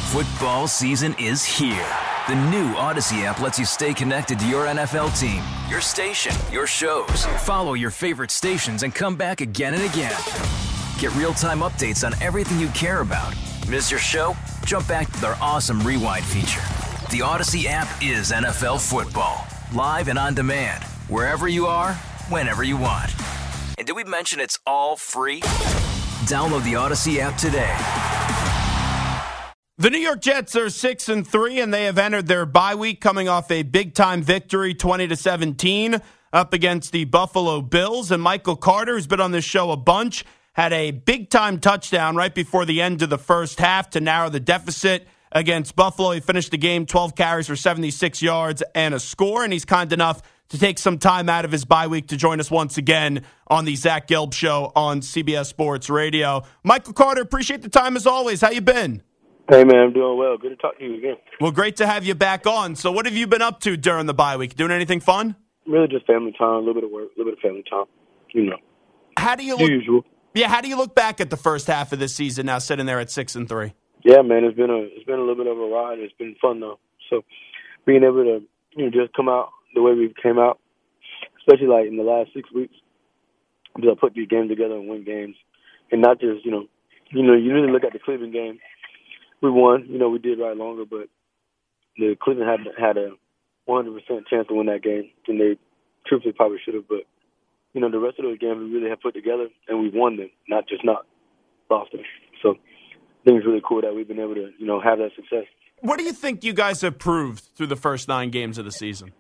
Football season is here. The new Odyssey app lets you stay connected to your NFL team, your station, your shows. Follow your favorite stations and come back again and again. Get real-time updates on everything you care about. Miss your show? Jump back to their awesome Rewind feature. The Odyssey app is NFL football. Live and on demand. Wherever you are, whenever you want. And did we mention it's all free? Download the Odyssey app today. The New York Jets are 6-3, and they have entered their bye week coming off a big-time victory, 20-17, up against the Buffalo Bills. And Michael Carter, who's been on this show a bunch, had a big-time touchdown right before the end of the first half to narrow the deficit against Buffalo. He finished the game 12 carries for 76 yards and a score, and he's kind enough to take some time out of his bye week to join us once again on the Zach Gelb Show on CBS Sports Radio. Michael Carter, appreciate the time as always. How you been? Hey, man, I'm doing well. Good to talk to you again. Well, great to have you back on. So what have you been up to during the bye week? Doing anything fun? Really just family time, a little bit of work, a little bit of family time, you know. How do you look? Usual. Yeah, how do you look back at the first half of this season now sitting there at 6-3? Yeah, man, it's been a little bit of a ride. It's been fun, though. So being able to just come out the way we came out, especially like in the last 6 weeks, to put these games together and win games. And not just, you really look at the Cleveland game. We won. We did ride longer, but the Cleveland had a 100% chance to win that game, and they truthfully probably should have. But, the rest of those games we really have put together, and we've won them, not lost them. So I think it's really cool that we've been able to, have that success. What do you think you guys have proved through the first 9 games of the season?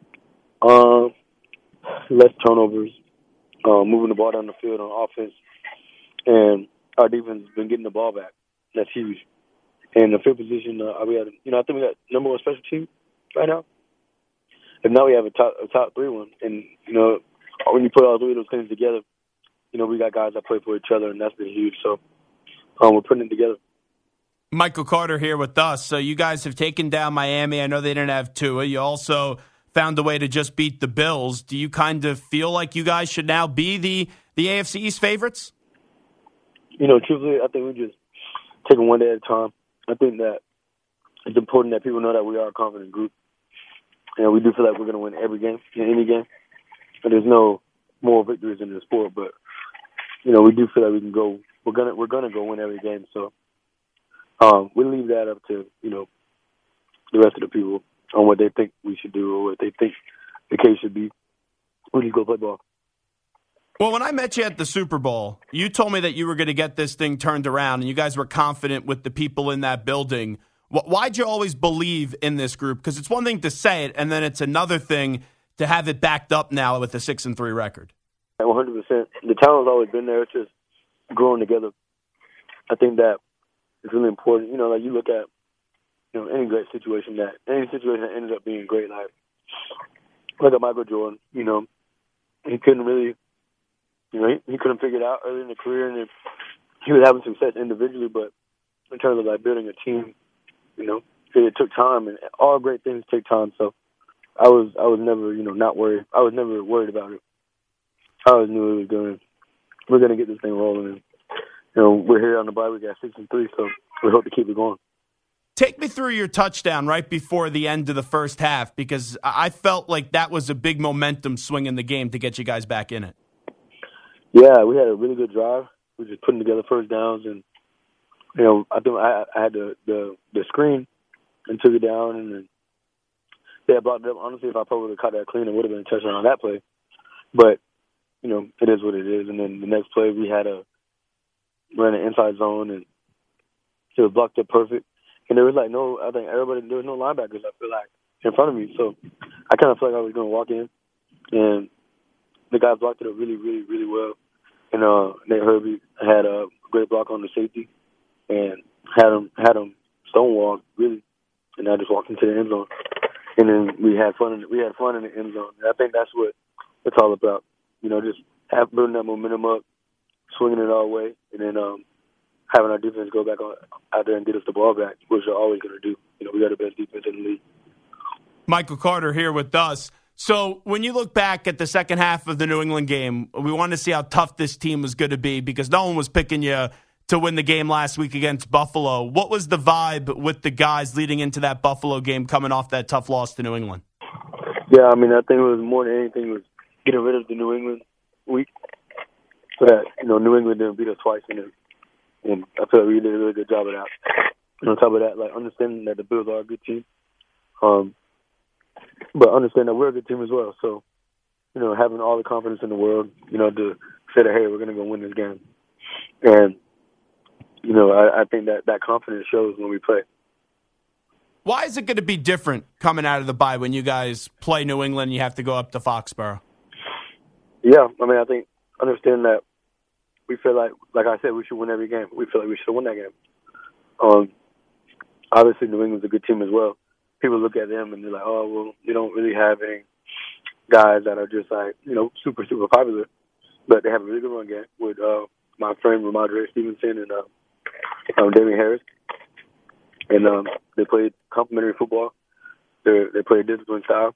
Less turnovers, moving the ball down the field on offense, and our defense has been getting the ball back. That's huge. And the field position, I think we got number one special team right now. And now we have a top 3 one. And, when you put all 3 of those things together, we got guys that play for each other, and that's been huge. So we're putting it together. Michael Carter here with us. So you guys have taken down Miami. I know they didn't have Tua. You also found a way to just beat the Bills. Do you kind of feel like you guys should now be the AFC East favorites? Truthfully, I think we just take it one day at a time. I think that it's important that people know that we are a confident group, and we do feel like we're going to win every game, in any game. And there's no more victories in the sport, but we do feel like we can go. We're gonna go win every game. So we leave that up to the rest of the people on what they think we should do or what they think the case should be. We just go play ball. Well, when I met you at the Super Bowl, you told me that you were going to get this thing turned around, and you guys were confident with the people in that building. Why'd you always believe in this group? Because it's one thing to say it, and then it's another thing to have it backed up now with a 6-3 record. 100%. The talent's always been there. It's just growing together. I think that it's really important. Like you look at any great situation that ended up being great. Like look at Michael Jordan. He couldn't really. He couldn't figure it out early in the career, and he was having success individually, but in terms of like building a team, it took time, and all great things take time. So I was never, not worried. I was never worried about it. I always knew we're gonna get this thing rolling, and we're here on the bye week at 6-3, so we hope to keep it going. Take me through your touchdown right before the end of the first half, because I felt like that was a big momentum swing in the game to get you guys back in it. Yeah, we had a really good drive. We were just putting together first downs, and I think I had the screen and took it down, and then they had blocked it up. Honestly, if I probably would have caught that clean, it would have been a touchdown on that play. But it is what it is. And then the next play, we ran an inside zone, and it was blocked up perfect. And there was there was no linebackers, I feel like, in front of me. So I kind of felt like I was going to walk in, and the guys blocked it up really, really, really well. And Nate Herbie had a great block on the safety and had him stonewalled, really. And I just walked into the end zone. And then we had fun in the end zone. And I think that's what it's all about. Just building that momentum up, swinging it all the way, and then having our defense go back out there and get us the ball back, which we're always going to do. We got the best defense in the league. Michael Carter here with us. So when you look back at the second half of the New England game, we wanted to see how tough this team was going to be because no one was picking you to win the game last week against Buffalo. What was the vibe with the guys leading into that Buffalo game coming off that tough loss to New England? Yeah, I mean, I think it was more than anything was getting rid of the New England week so that, New England didn't beat us twice in it. And I feel like we did a really good job of that. And on top of that, like, understanding that the Bills are a good team, but understand that we're a good team as well. So, having all the confidence in the world, to say that, hey, we're going to go win this game. And, I think that confidence shows when we play. Why is it going to be different coming out of the bye when you guys play New England and you have to go up to Foxborough? Yeah, I mean, I think understand that we feel like I said, we should win every game. We feel like we should win that game. Obviously, New England's a good team as well. People look at them and they're like, oh, well, they don't really have any guys that are just like, super, super popular. But they have a really good run game with my friend Ramondre Stevenson and Damian Harris. And they played complementary football. They play a disciplined style.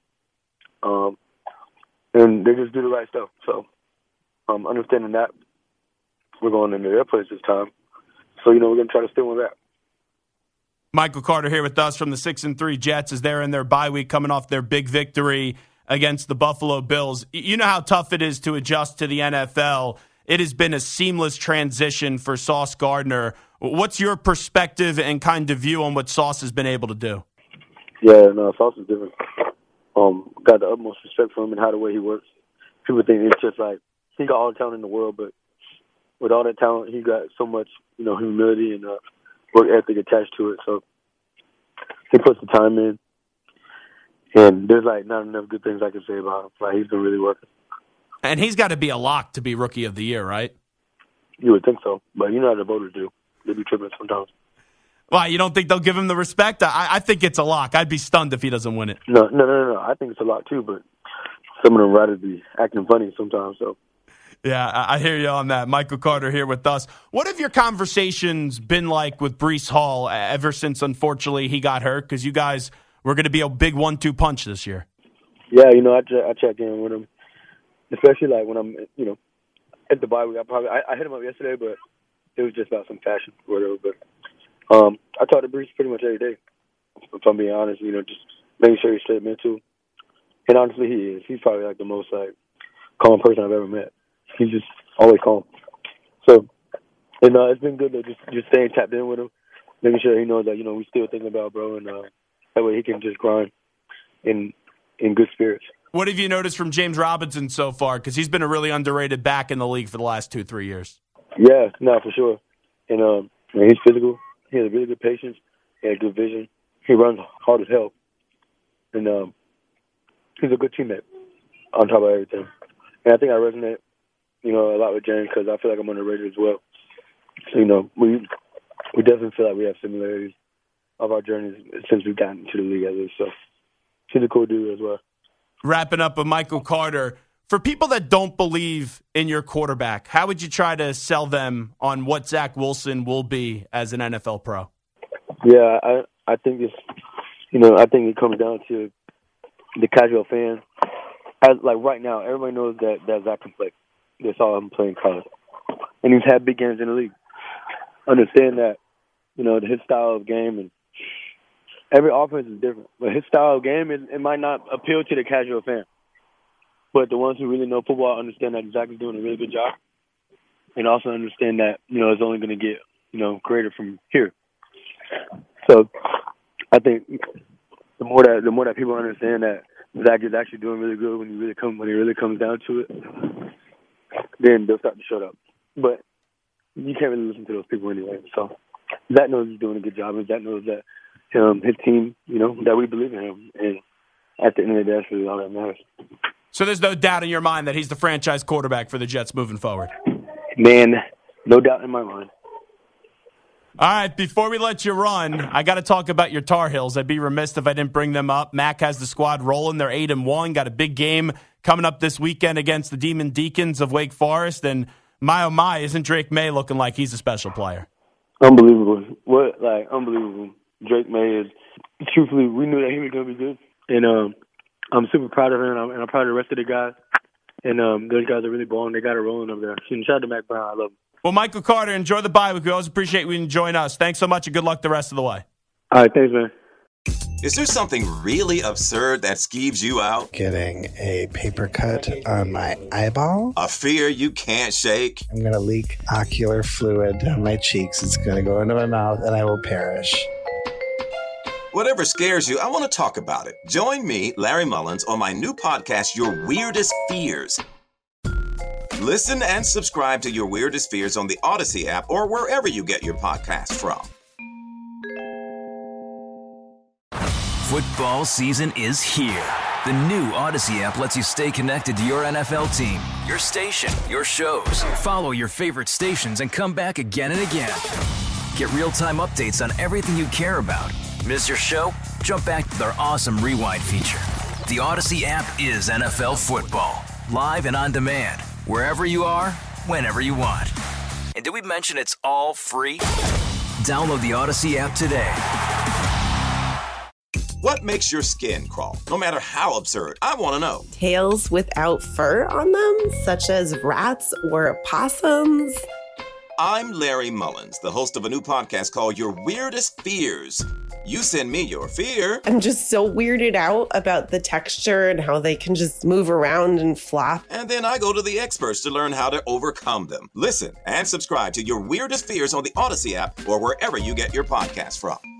And they just do the right stuff. So understanding that, we're going into their place this time. So, we're going to try to still with that. Michael Carter here with us from the 6-3 Jets as they're in their bye week coming off their big victory against the Buffalo Bills. You know how tough it is to adjust to the NFL. It has been a seamless transition for Sauce Gardner. What's your perspective and kind of view on what Sauce has been able to do? Yeah, no, Sauce is different. Got the utmost respect for him and how the way he works. People think it's just like he got all the talent in the world, but with all that talent, he got so much, humility and work ethic attached to it. So he puts the time in, and there's like not enough good things I can say about him. Like he's been really working. And he's got to be a lock to be Rookie of the Year, right? You would think so, but you know how the voters do. They be tripping sometimes. Why, you don't think they'll give him the respect? I think it's a lock. I'd be stunned if he doesn't win it. No. I think it's a lock too, but some of them writers be acting funny sometimes. So. Yeah, I hear you on that. Michael Carter here with us. What have your conversations been like with Breece Hall ever since, unfortunately, he got hurt? Because you guys were going to be a big 1-2 punch this year. Yeah, I check in with him, especially like when I'm, at the bye week. I hit him up yesterday, but it was just about some fashion or whatever. But I talk to Breece pretty much every day, if I'm being honest. Just making sure he's straight mental. And honestly, he is. He's probably like the most calm person I've ever met. He's just always calm. So, and it's been good to just staying tapped in with him, making sure he knows that, we still thinking about bro, and that way he can just grind in good spirits. What have you noticed from James Robinson so far? Because he's been a really underrated back in the league for the last 2-3 years. Yeah, no, for sure. And he's physical. He has really good patience. He has good vision. He runs hard as hell. And he's a good teammate on top of everything. And I think I resonate, a lot with James because I feel like I'm underrated as well. So, we definitely feel like we have similarities of our journeys since we've gotten into the league at least. So he's a cool dude as well. Wrapping up with Michael Carter, for people that don't believe in your quarterback, how would you try to sell them on what Zach Wilson will be as an NFL pro? Yeah, I think it's, I think it comes down to the casual fan. Like right now, everybody knows that Zach can play. They saw him play in college. And he's had big games in the league. Understand that, his style of game, and every offense is different. But his style of game, it might not appeal to the casual fan. But the ones who really know football understand that Zach is doing a really good job. And also understand that, it's only going to get, greater from here. So I think the more that people understand that Zach is actually doing really good when it really comes down to it, then they'll start to shut up. But you can't really listen to those people anyway. So Zach knows he's doing a good job, and Zach knows that his team, that we believe in him. And at the end of the day, that's really all that matters. So there's no doubt in your mind that he's the franchise quarterback for the Jets moving forward? Man, no doubt in my mind. All right, before we let you run, I got to talk about your Tar Heels. I'd be remiss if I didn't bring them up. Mac has the squad rolling. They're 8-1. Got a big game coming up this weekend against the Demon Deacons of Wake Forest. And my, oh my, isn't Drake May looking like he's a special player? Unbelievable. Unbelievable. Drake May is, truthfully, we knew that he was going to be good. And I'm super proud of him, and I'm proud of the rest of the guys. And those guys are really balling. They got it rolling up there. Shout out to Mac Brown. I love him. Well, Michael Carter, enjoy the bye week. We always appreciate you joining us. Thanks so much and good luck the rest of the way. All right, thanks, man. Is there something really absurd that skeeves you out? Getting a paper cut on my eyeball. A fear you can't shake? I'm going to leak ocular fluid down my cheeks. It's going to go into my mouth and I will perish. Whatever scares you, I want to talk about it. Join me, Larry Mullins, on my new podcast, Your Weirdest Fears. Listen and subscribe to Your Weirdest Fears on the Odyssey app or wherever you get your podcasts from. Football season is here. The new Odyssey app lets you stay connected to your NFL team, your station, your shows. Follow your favorite stations and come back again and again. Get real-time updates on everything you care about. Miss your show? Jump back to their awesome rewind feature. The Odyssey app is NFL football. Live and on demand. Wherever you are, whenever you want. And did we mention it's all free? Download the Odyssey app today. What makes your skin crawl? No matter how absurd, I want to know. Tails without fur on them, such as rats or opossums. I'm Larry Mullins, the host of a new podcast called Your Weirdest Fears. You send me your fear. I'm just so weirded out about the texture and how they can just move around and flop. And then I go to the experts to learn how to overcome them. Listen and subscribe to Your Weirdest Fears on the Odyssey app or wherever you get your podcasts from.